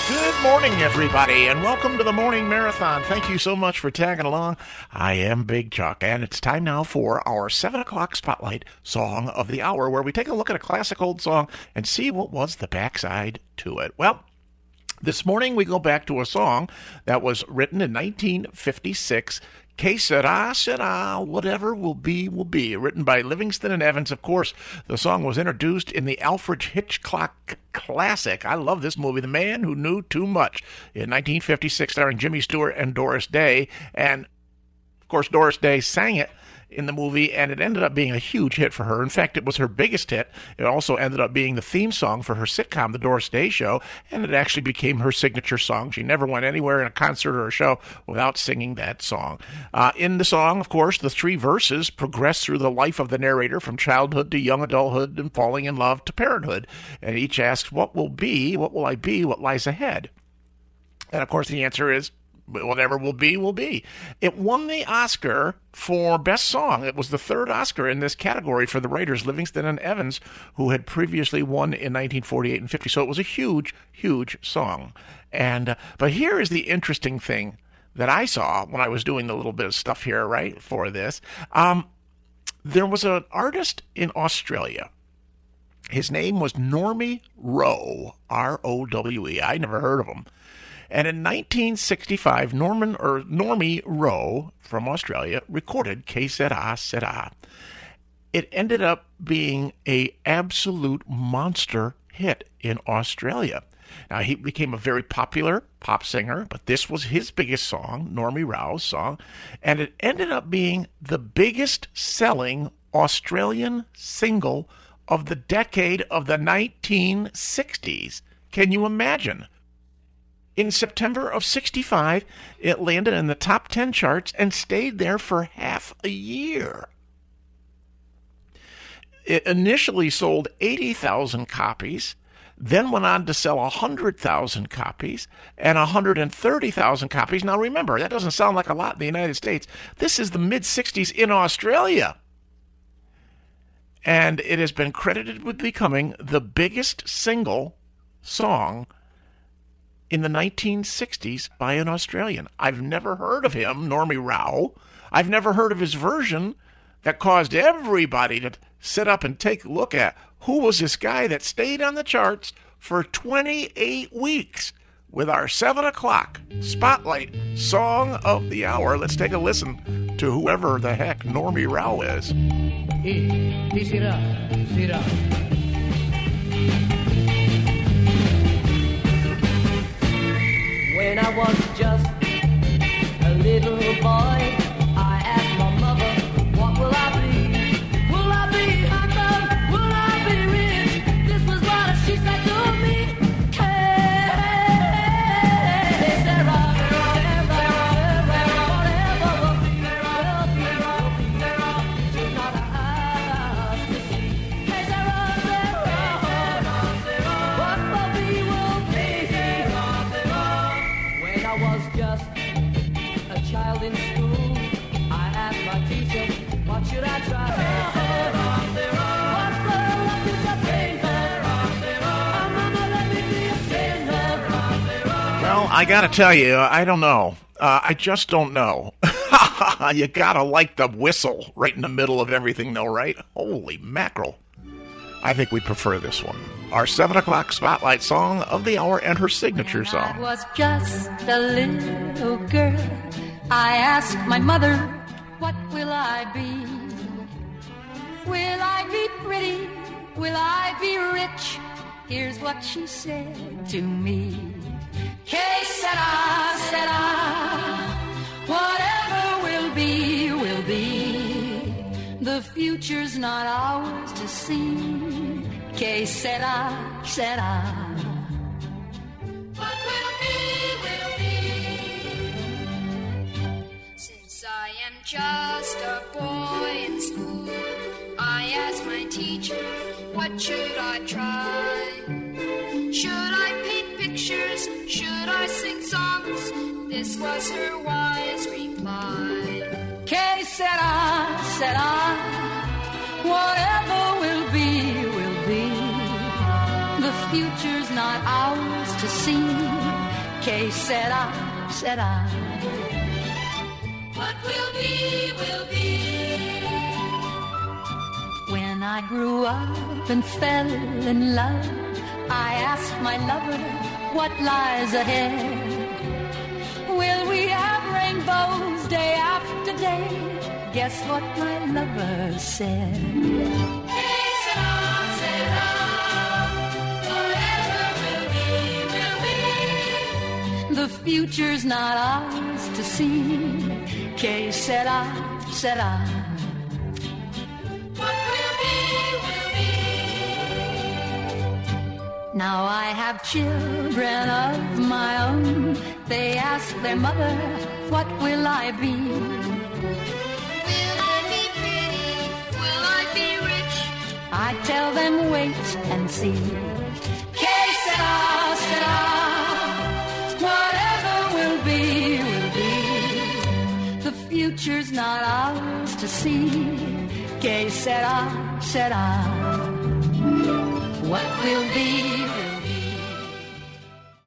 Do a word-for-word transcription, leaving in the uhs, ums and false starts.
Good morning, everybody, and welcome to the Morning Marathon. Thank you so much for tagging along. I am Big Chuck, and it's time now for our seven o'clock Spotlight Song of the Hour, where we take a look at a classic old song and see what was the backside to it. Well, this morning we go back to a song that was written in nineteen fifty-six, Que sera, sera, whatever will be, will be, written by Livingston and Evans. Of course, the song was introduced in the Alfred Hitchcock classic. I love this movie, The Man Who Knew Too Much, in nineteen fifty-six, starring Jimmy Stewart and Doris Day. And, of course, Doris Day sang it in the movie, and it ended up being a huge hit for her. In fact, it was her biggest hit. It also ended up being the theme song for her sitcom, The Doris Day Show, and it actually became her signature song. She never went anywhere in a concert or a show without singing that song. Uh, in the song, of course, the three verses progress through the life of the narrator from childhood to young adulthood and falling in love to parenthood, and each asks, what will be, what will I be, what lies ahead? And, of course, the answer is, whatever will be, will be. It won the Oscar for Best Song. It was the third Oscar in this category for the writers Livingston and Evans, who had previously won in nineteen forty-eight and fifty. So it was a huge, huge song. And uh, but here is the interesting thing that I saw when I was doing a little bit of stuff here, right, for this. Um, there was an artist in Australia. His name was Normie Rowe, R O W E. I never heard of him. And in nineteen sixty-five, Norman or Normie Rowe from Australia recorded Que Sera, Sera. It ended up being a absolute monster hit in Australia. Now, he became a very popular pop singer, but this was his biggest song, Normie Rowe's song, and it ended up being the biggest selling Australian single of the decade of the nineteen sixties. Can you imagine? In September of sixty-five, it landed in the top ten charts and stayed there for half a year. It initially sold eighty thousand copies, then went on to sell one hundred thousand copies and one hundred thirty thousand copies. Now remember, that doesn't sound like a lot in the United States. This is the mid-sixties in Australia. And it has been credited with becoming the biggest single song in the nineteen sixties by an Australian. I've never heard of him, Normie Rowe. I've never heard of his version that caused everybody to sit up and take a look at who was this guy that stayed on the charts for twenty-eight weeks with our seven o'clock Spotlight Song of the Hour. Let's take a listen to whoever the heck Normie Rowe is. E, e sera, sera. When I was just a little boy, I asked my mother, what will I be? Will I be handsome? Will I be rich? This was what she said to me. Hey, hey, hey, Sarah, Sarah, Sarah, whatever will be, will be, will be. She's not asked to see. Hey, Sarah, Sarah, what will be, will be. When I was just a child in school, I asked my teacher, what should I try? What's the luck is a singer? Oh, Mama, let me be a singer. Well, I gotta tell you, I don't know. Uh, I just don't know. You gotta like the whistle right in the middle of everything, though, right? Holy mackerel. I think we prefer this one. Our seven o'clock Spotlight Song of the Hour and her signature When song. I was just a little girl, I asked my mother, what will I be? Will I be pretty? Will I be rich? Here's what she said to me. Que sera, sera. Whatever will be, will be. The future's not ours to see. Que sera, sera. What will be, will be. Since I am just a boy in school, I asked my teacher, what should I try? Should I paint pictures? Should I sing songs? This was her wise reply. Que sera, sera. Whatever will be, will be. The future's not ours to see. Que sera, sera. What will be, will be. When I grew up and fell in love, I asked my lover what lies ahead. Will we have rainbows day after day? Guess what my lover said. Que sera, sera. Whatever will be, will be. The future's not ours to see. Que sera, sera. What will be, will be. Now I have children of my own. They ask their mother, what will I be? Will I be pretty? Will I be rich? I tell them wait and see. Que sera, sera. Whatever will be, will be. The future's not ours to see. Que sera, sera.